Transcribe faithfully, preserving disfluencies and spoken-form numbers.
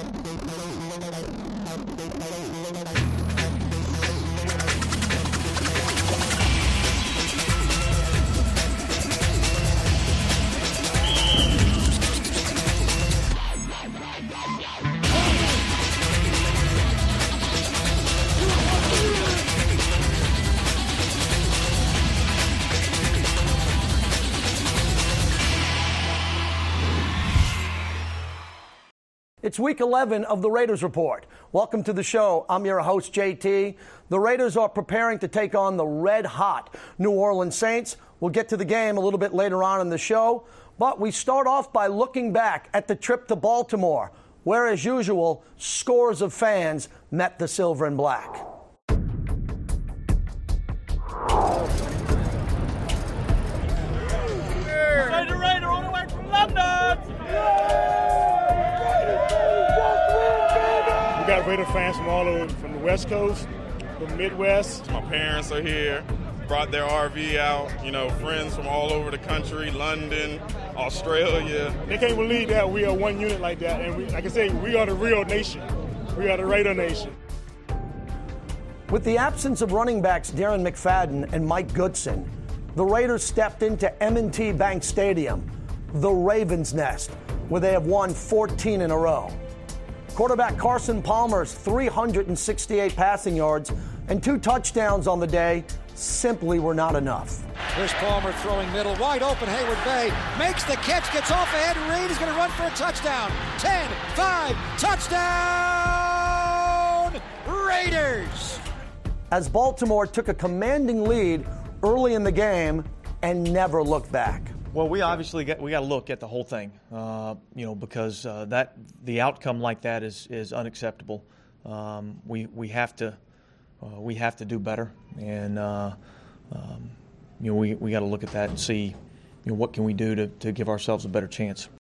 It's week eleven of the Raiders Report. Welcome to the show. I'm your host, J T. The Raiders are preparing to take on the red-hot New Orleans Saints. We'll get to the game a little bit later on in the show. But we start off by looking back at the trip to Baltimore, where, as usual, scores of fans met the Silver and Black. Say the Raider all the way from London! We got Raider fans from all over, from the West Coast, from the Midwest. My parents are here, brought their R V out, you know, friends from all over the country, London, Australia. They can't believe that we are one unit like that. And we, like I say, we are the real nation. We are the Raider Nation. With the absence of running backs Darren McFadden and Mike Goodson, the Raiders stepped into M and T Bank Stadium, the Ravens' Nest, where they have won fourteen in a row. Quarterback Carson Palmer's three hundred sixty-eight passing yards and two touchdowns on the day simply were not enough. Here's Palmer throwing middle, wide open. Hayward Bay makes the catch, gets off ahead. Reed is going to run for a touchdown. ten, five, touchdown, Raiders! As Baltimore took a commanding lead early in the game and never looked back. Well, we obviously got, we got to look at the whole thing, uh, you know, because uh, that the outcome like that is is unacceptable. Um, we we have to uh, we have to do better, and uh, um, you know we we got to look at that and see, you know, what can we do to to give ourselves a better chance.